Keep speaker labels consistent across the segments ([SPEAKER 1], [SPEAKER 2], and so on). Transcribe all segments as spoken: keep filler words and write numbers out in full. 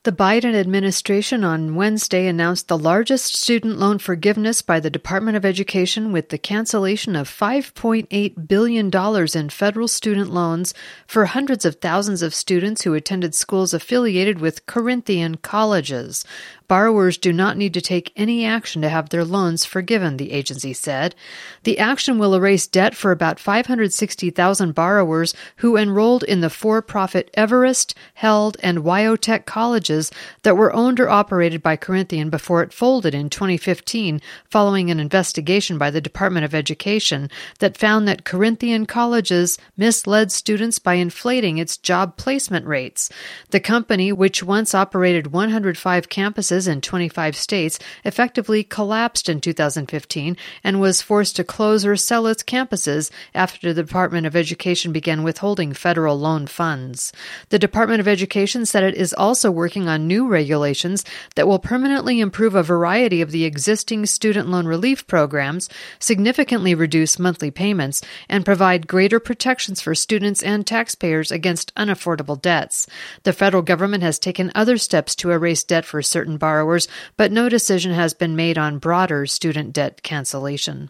[SPEAKER 1] The Biden administration on Wednesday announced the largest student loan forgiveness by the Department of Education with the cancellation of five point eight billion dollars in federal student loans for hundreds of thousands of students who attended schools affiliated with Corinthian colleges. Borrowers do not need to take any action to have their loans forgiven, the agency said. The action will erase debt for about five hundred sixty thousand borrowers who enrolled in the for-profit Everest, Held, and Wyotech colleges that were owned or operated by Corinthian before it folded in twenty fifteen, following an investigation by the Department of Education that found that Corinthian colleges misled students by inflating its job placement rates. The company, which once operated one hundred five campuses in twenty-five states, effectively collapsed in two thousand fifteen and was forced to close or sell its campuses after the Department of Education began withholding federal loan funds. The Department of Education said it is also working on new regulations that will permanently improve a variety of the existing student loan relief programs, significantly reduce monthly payments, and provide greater protections for students and taxpayers against unaffordable debts. The federal government has taken other steps to erase debt for certain borrowers, but no decision has been made on broader student debt cancellation.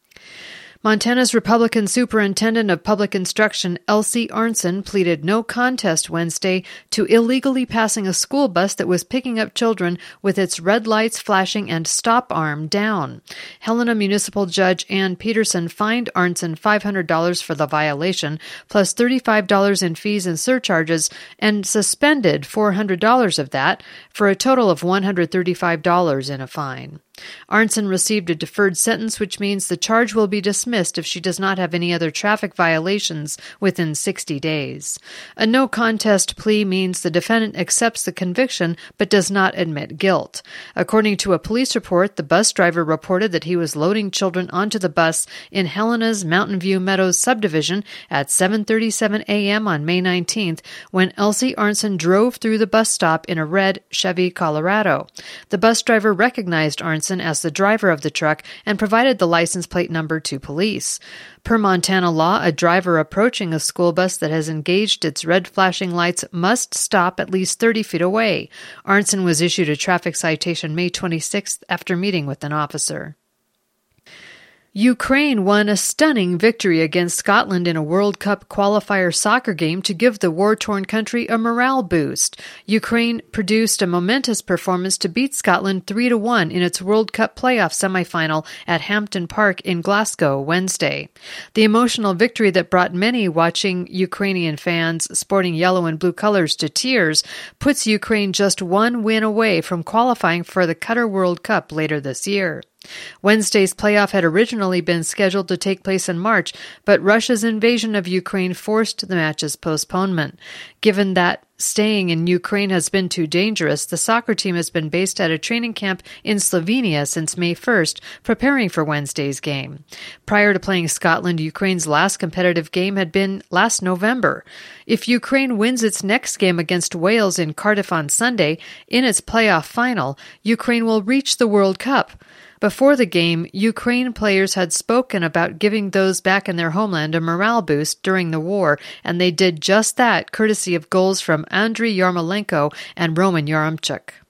[SPEAKER 1] Montana's Republican Superintendent of Public Instruction, Elsie Arntzen, pleaded no contest Wednesday to illegally passing a school bus that was picking up children with its red lights flashing and stop arm down. Helena Municipal Judge Ann Peterson fined Arntzen five hundred dollars for the violation, plus thirty-five dollars in fees and surcharges, and suspended four hundred dollars of that, for a total of one hundred thirty-five dollars in a fine. Arntzen received a deferred sentence, which means the charge will be dismissed if she does not have any other traffic violations within sixty days. A no-contest plea means the defendant accepts the conviction but does not admit guilt. According to a police report, the bus driver reported that he was loading children onto the bus in Helena's Mountain View Meadows subdivision at seven thirty-seven a.m. on May nineteenth when Elsie Arntzen drove through the bus stop in a red Chevy Colorado. The bus driver recognized Arntzen as the driver of the truck and provided the license plate number to police. Per Montana law, a driver approaching a school bus that has engaged its red flashing lights must stop at least thirty feet away. Arntzen was issued a traffic citation May twenty-sixth after meeting with an officer. Ukraine won a stunning victory against Scotland in a World Cup qualifier soccer game to give the war-torn country a morale boost. Ukraine produced a momentous performance to beat Scotland three to one in its World Cup playoff semifinal at Hampden Park in Glasgow Wednesday. The emotional victory that brought many watching Ukrainian fans sporting yellow and blue colors to tears puts Ukraine just one win away from qualifying for the Qatar World Cup later this year. Wednesday's playoff had originally been scheduled to take place in March, but Russia's invasion of Ukraine forced the match's postponement. Given that staying in Ukraine has been too dangerous, the soccer team has been based at a training camp in Slovenia since May first, preparing for Wednesday's game. Prior to playing Scotland, Ukraine's last competitive game had been last November. If Ukraine wins its next game against Wales in Cardiff on Sunday, in its playoff final, Ukraine will reach the World Cup. Before the game, Ukraine players had spoken about giving those back in their homeland a morale boost during the war, and they did just that, courtesy of goals from Andriy Yarmolenko and Roman Yaremchuk.